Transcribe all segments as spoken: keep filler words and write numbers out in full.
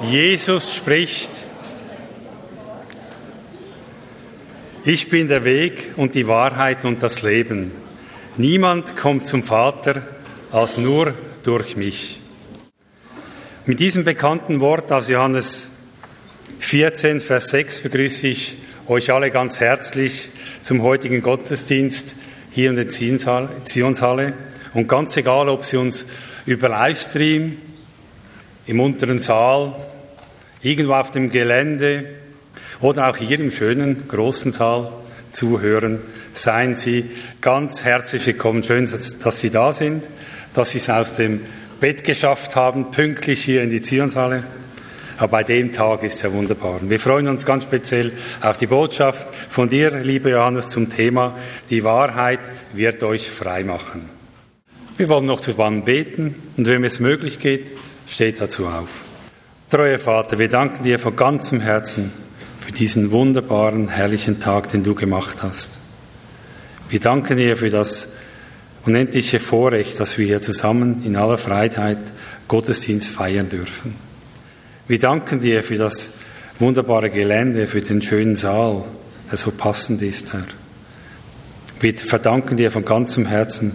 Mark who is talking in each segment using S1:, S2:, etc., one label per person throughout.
S1: Jesus spricht: Ich bin der Weg und die Wahrheit und das Leben. Niemand kommt zum Vater als nur durch mich. Mit diesem bekannten Wort aus Johannes vierzehn, Vers sechs begrüße ich euch alle ganz herzlich zum heutigen Gottesdienst hier in der Zionshalle. Und ganz egal, ob Sie uns über Livestream, im unteren Saal, irgendwo auf dem Gelände oder auch hier im schönen, großen Saal zuhören, seien Sie ganz herzlich willkommen. Schön, dass Sie da sind, dass Sie es aus dem Bett geschafft haben, pünktlich hier in die Zionshalle. Aber bei dem Tag ist es ja wunderbar. Wir freuen uns ganz speziell auf die Botschaft von dir, lieber Johannes, zum Thema: Die Wahrheit wird euch frei machen. Wir wollen noch zusammen beten und wenn es möglich geht, steht dazu auf. Treuer Vater, wir danken dir von ganzem Herzen für diesen wunderbaren, herrlichen Tag, den du gemacht hast. Wir danken dir für das unendliche Vorrecht, dass wir hier zusammen in aller Freiheit Gottesdienst feiern dürfen. Wir danken dir für das wunderbare Gelände, für den schönen Saal, der so passend ist, Herr. Wir verdanken dir von ganzem Herzen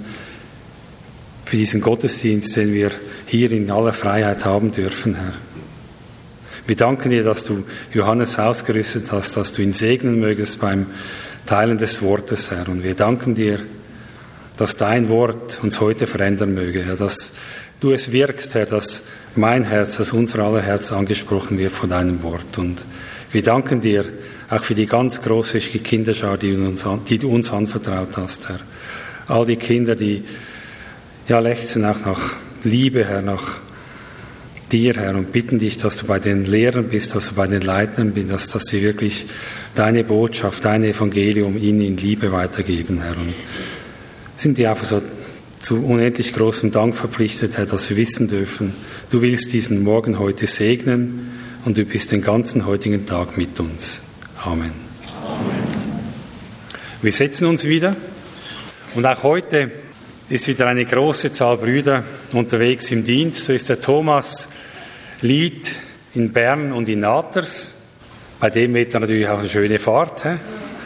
S1: für diesen Gottesdienst, den wir hier in aller Freiheit haben dürfen, Herr. Wir danken dir, dass du Johannes ausgerüstet hast, dass du ihn segnen mögest beim Teilen des Wortes, Herr. Und wir danken dir, dass dein Wort uns heute verändern möge, Herr, dass du es wirkst, Herr, dass mein Herz, dass unser aller Herz angesprochen wird von deinem Wort. Und wir danken dir auch für die ganz große Kinderschar, die du uns, die du uns anvertraut hast, Herr. All die Kinder, die ja lechzen auch nach Liebe, Herr, nach dir, Herr, und bitten dich, dass du bei den Lehrern bist, dass du bei den Leitern bist, dass, dass sie wirklich deine Botschaft, dein Evangelium ihnen in Liebe weitergeben, Herr. Und sind dir einfach so zu unendlich großem Dank verpflichtet, Herr, dass wir wissen dürfen, du willst diesen Morgen heute segnen und du bist den ganzen heutigen Tag mit uns. Amen. Amen. Wir setzen uns wieder und auch heute ist wieder eine große Zahl Brüder unterwegs im Dienst. So ist der Thomas Lied in Bern und in Naters. Bei dem wird er natürlich auch eine schöne Fahrt. He?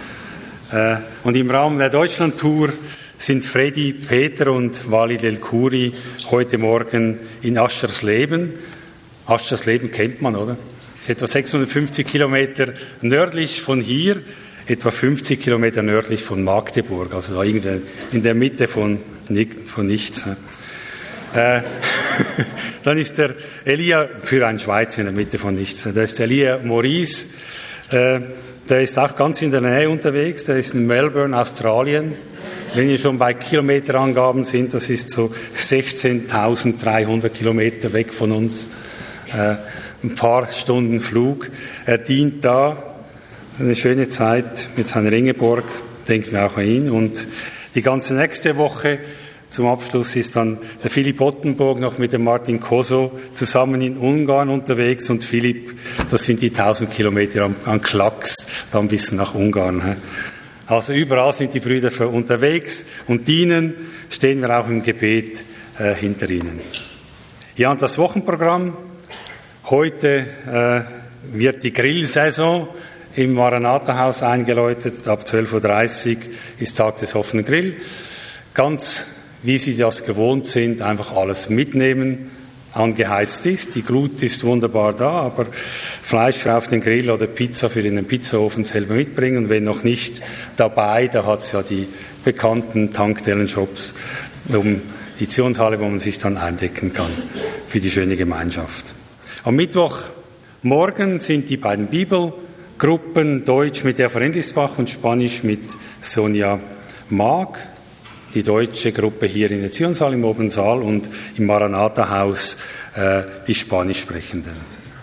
S1: Und im Rahmen der Deutschlandtour sind Freddy, Peter und Walid El-Khoury heute Morgen in Aschersleben. Aschersleben kennt man, oder? Das ist etwa sechshundertfünfzig Kilometer nördlich von hier, etwa fünfzig Kilometer nördlich von Magdeburg, also da irgendwie in der Mitte von, von nichts. Äh, dann ist der Elia, für einen Schweizer in der Mitte von nichts, da ist der Elia Maurice, äh, der ist auch ganz in der Nähe unterwegs, der ist in Melbourne, Australien. Wenn wir schon bei Kilometerangaben sind, das ist so sechzehntausenddreihundert Kilometer weg von uns, äh, ein paar Stunden Flug. Er dient da, eine schöne Zeit mit seiner Ingeborg, denken wir auch an ihn. Und die ganze nächste Woche zum Abschluss ist dann der Philipp Ottenburg noch mit dem Martin Koso zusammen in Ungarn unterwegs. Und Philipp, das sind die tausend Kilometer an, an Klacks, dann bis nach Ungarn. He? Also überall sind die Brüder für unterwegs und dienen, stehen wir auch im Gebet äh, hinter ihnen. Ja, und das Wochenprogramm. Heute äh, wird die Grillsaison im Maranatha-Haus eingeläutet. Ab zwölf Uhr dreißig ist Tag des offenen Grill. Ganz wie Sie das gewohnt sind, einfach alles mitnehmen, angeheizt ist. Die Glut ist wunderbar da, aber Fleisch für auf den Grill oder Pizza für in den Pizzaofen selber mitbringen. Und wenn noch nicht dabei, da hat es ja die bekannten Tankstellen-Shops um die Zionshalle, wo man sich dann eindecken kann für die schöne Gemeinschaft. Am Mittwochmorgen sind die beiden Bibelgruppen, Deutsch mit Eva Rendlisbach und Spanisch mit Sonja Mag. Die deutsche Gruppe hier in der Zionshalle im oberen Saal und im Maranatha-Haus äh, die Spanischsprechenden.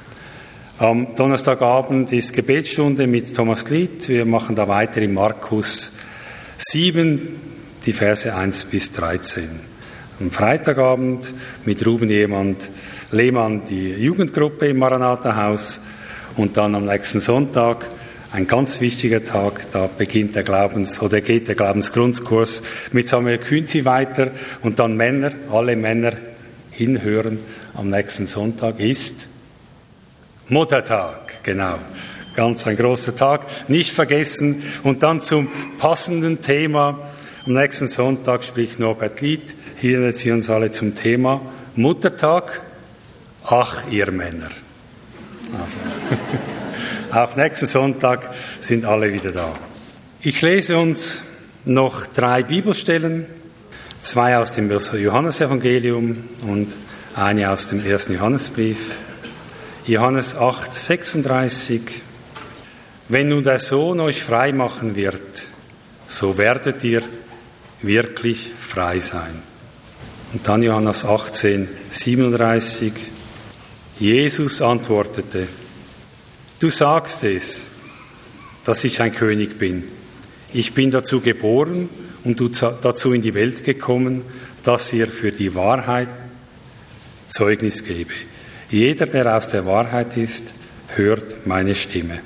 S1: Am Donnerstagabend ist Gebetsstunde mit Thomas Lied. Wir machen da weiter in Markus sieben, die Verse eins bis dreizehn. Am Freitagabend mit Ruben jemand Lehmann die Jugendgruppe im Maranatha-Haus und dann am nächsten Sonntag ein ganz wichtiger Tag, da beginnt der Glaubens- oder geht der Glaubensgrundkurs mit Samuel Künzi weiter und dann Männer, alle Männer hinhören am nächsten Sonntag ist Muttertag, genau. Ganz ein großer Tag, nicht vergessen. Und dann zum passenden Thema. Am nächsten Sonntag spricht Norbert Lied hier in der Erziehungshalle zum Thema Muttertag. Ach, ihr Männer. Also, auch nächsten Sonntag sind alle wieder da. Ich lese uns noch drei Bibelstellen, zwei aus dem Johannesevangelium und eine aus dem ersten Johannesbrief. Johannes acht, sechsunddreißig. Wenn nun der Sohn euch frei machen wird, so werdet ihr wirklich frei sein. Und dann Johannes achtzehn, siebenunddreißig. Jesus antwortete, du sagst es, dass ich ein König bin. Ich bin dazu geboren und dazu in die Welt gekommen, dass ihr für die Wahrheit Zeugnis gebe. Jeder, der aus der Wahrheit ist, hört meine Stimme.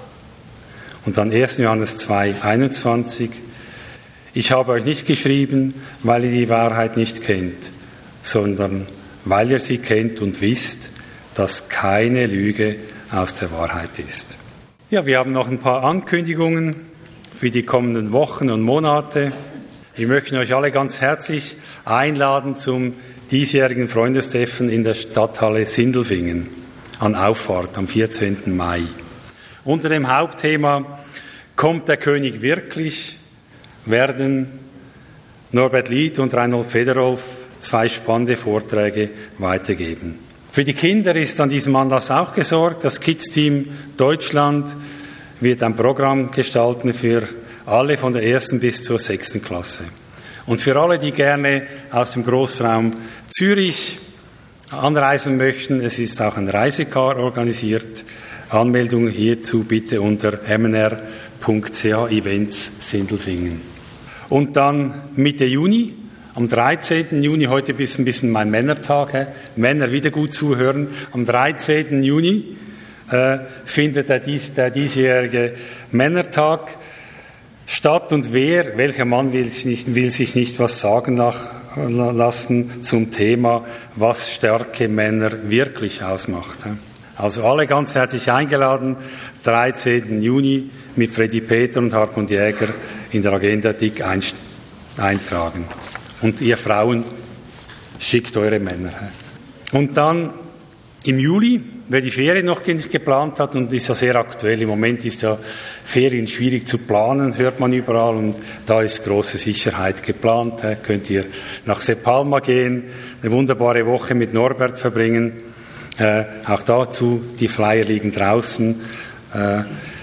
S1: Und dann ersten Johannes zwei, einundzwanzig. Ich habe euch nicht geschrieben, weil ihr die Wahrheit nicht kennt, sondern weil ihr sie kennt und wisst, dass keine Lüge aus der Wahrheit ist. Ja, wir haben noch ein paar Ankündigungen für die kommenden Wochen und Monate. Wir möchten euch alle ganz herzlich einladen zum diesjährigen Freundestreffen in der Stadthalle Sindelfingen an Auffahrt am vierzehnten Mai. Unter dem Hauptthema Kommt der König wirklich? Werden Norbert Lied und Reinhold Federolf zwei spannende Vorträge weitergeben. Für die Kinder ist an diesem Anlass auch gesorgt. Das Kids-Team Deutschland wird ein Programm gestalten für alle von der ersten bis zur sechsten Klasse. Und für alle, die gerne aus dem Großraum Zürich anreisen möchten, es ist auch ein Reisecar organisiert. Anmeldung hierzu bitte unter m n r punkt c h events Sindelfingen. Und dann Mitte Juni, am dreizehnten Juni, heute ist ein bisschen mein Männertag, he? Männer wieder gut zuhören, am dreizehnten Juni äh, findet der, dies, der diesjährige Männertag statt. Und wer, welcher Mann will sich nicht, will sich nicht was sagen nach, lassen zum Thema, was starke Männer wirklich ausmacht. He? Also alle ganz herzlich eingeladen, dreizehnten Juni mit Freddy Peter und Hartmut Jäger in der Agenda dick eintragen. Und ihr Frauen, schickt eure Männer. Und dann im Juli, wer die Ferien noch nicht geplant hat, und ist ja sehr aktuell, im Moment ist ja Ferien schwierig zu planen, hört man überall, und da ist große Sicherheit geplant. Könnt ihr nach Sepalma gehen, eine wunderbare Woche mit Norbert verbringen. Äh, auch dazu, die Flyer liegen draußen, äh,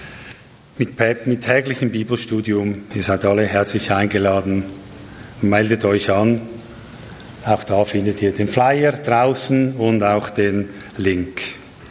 S1: mit, mit täglichem Bibelstudium. Ihr seid alle herzlich eingeladen. Meldet euch an. Auch da findet ihr den Flyer draußen und auch den Link.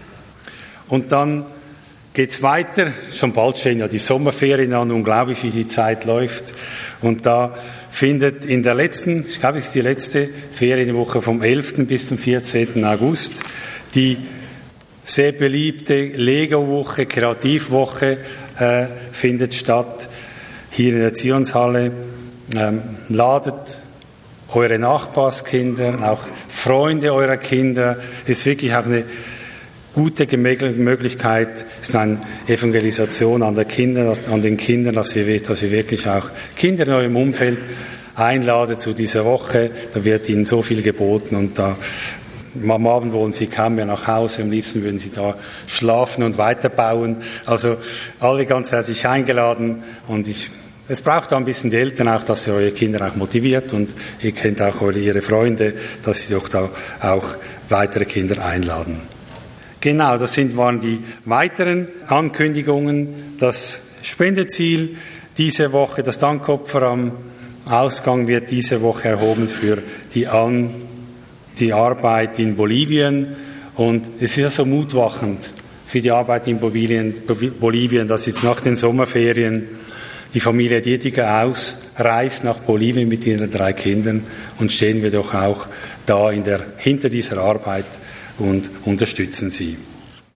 S1: Und dann geht's weiter. Schon bald stehen ja die Sommerferien an. Unglaublich, wie die Zeit läuft. Und da findet in der letzten, ich glaube, es ist die letzte Ferienwoche vom elften bis zum vierzehnten August, die sehr beliebte Lego-Woche, Kreativwoche äh, findet statt, hier in der Erziehungshalle. Ähm, ladet eure Nachbarskinder, auch Freunde eurer Kinder. Es ist wirklich auch eine gute Möglichkeit, es ist eine Evangelisation an, der Kinder, an den Kindern, dass ihr, dass ihr wirklich auch Kinder in eurem Umfeld einladet zu dieser Woche. Da wird ihnen so viel geboten, und da am Abend wollen sie kaum mehr nach Hause, am liebsten würden sie da schlafen und weiterbauen. Also alle ganz herzlich eingeladen, und ich, es braucht da ein bisschen die Eltern auch, dass ihr eure Kinder auch motiviert, und ihr kennt auch eure, ihre Freunde, dass sie doch da auch weitere Kinder einladen. Genau, das sind, waren die weiteren Ankündigungen. Das Spendeziel diese Woche, das Dankopfer am Ausgang wird diese Woche erhoben für die An die Arbeit in Bolivien, und es ist ja so mutmachend für die Arbeit in Bolivien, Bolivien, dass jetzt nach den Sommerferien die Familie Dietiger ausreist nach Bolivien mit ihren drei Kindern, und stehen wir doch auch da in der, hinter dieser Arbeit und unterstützen sie.